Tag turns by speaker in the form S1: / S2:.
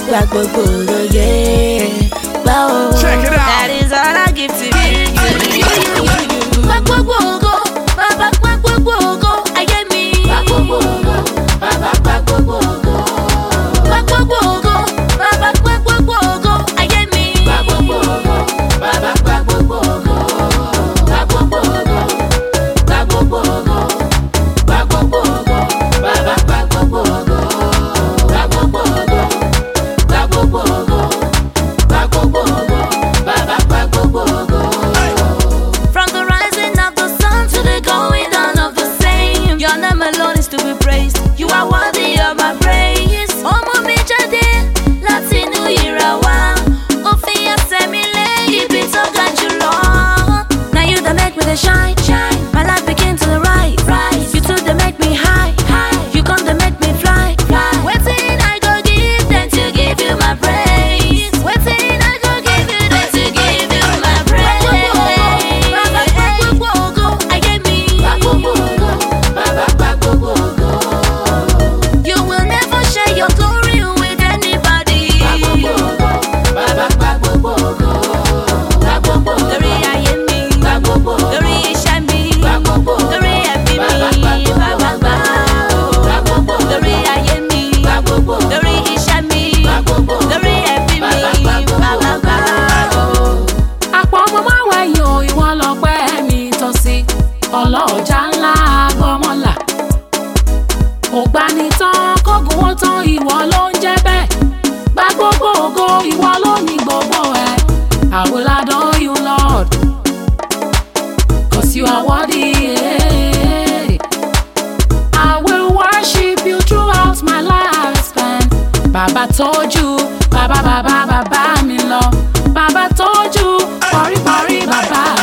S1: gba gbogbo òye. Wow, that is all I give to you. Gba gbogbo ògo, bàbá gba gbogbo ògo, ayé mi. Gba gbogbo ògo, bàbá gba gbogbo ògo. Gba gbogbo ògo, bàbá gba gbogbo ògo, ayé mi. Gba gbogbo ògo, bàbá gba gbogbo ògo. Gba gbogbo ògo, gba gbogbo ògo. Gba gbogbo ògo, bàbá gba gbogbo ògo. Gba gbogbo ògo, gba gbogbo ògo. Gba gbogbo ògo, bàbá gba gbogbo ògo. From the rising of the sun to the going down of the same, your name alone is to be praised. You are worthy of my praise. Ọmọ mi jáde láti inú ìràwá, ó fi ẹsẹ̀ mi lé ibi tó ga jùlọ. Now you that make me dey shine, shine. My life begin to the rise, rise. You too that make me high, high. You come to make me fly, fly. Waiting I go give them to give you my praise. Waiting I go give you them to give you my praise. Baba gba gbogbo ògo, ayé mi. Gba gbogbo ògo, baba gba gbogbo ògo. You will never share your glory with anybody. Gba gbogbo ògo, baba gba gbogbo ògo. Gba gbogbo ògo, lórí ayé mi. Gba gbogbo ògo, lórí iṣẹ́ mi. Gba gbogbo ògo, lórí ẹbí mi. Baba gba gbogbo ògo, lórí ayé mi. Gba gbogbo ògo, lórí iṣẹ́ mi. Gba gbogbo ògo, lórí ẹbí mi. Baba gba ògo.
S2: Àpọ̀ ọmọ máa wẹ̀yìn o, ìwọ lọ́pẹ́ mi tọ́ sí. Ọlọ́ọ̀jà ńlá gbọ́mọ́là. Ògbani tán kógun ó tán, ìwọ ló ń jẹ́ bẹ́ẹ̀. Gba gbogbo ògo, ìwọ ló ní gbogbo ẹ̀. I will adore you, Lord, 'cause you are worthy. I will worship you throughout my lifespan. Bàbá tọ́jú, bàbá mi lọ. Bàbá tọ́jú, parí bàbá.